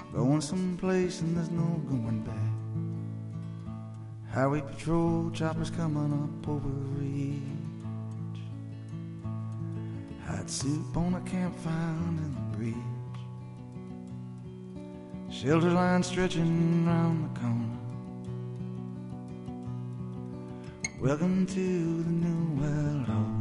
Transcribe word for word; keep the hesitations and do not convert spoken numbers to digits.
Going someplace and there's no going back. Highway patrol choppers coming up over reach. Hot soup on a campfire in the breeze. Shelter line stretching round the corner. Welcome to the new world order.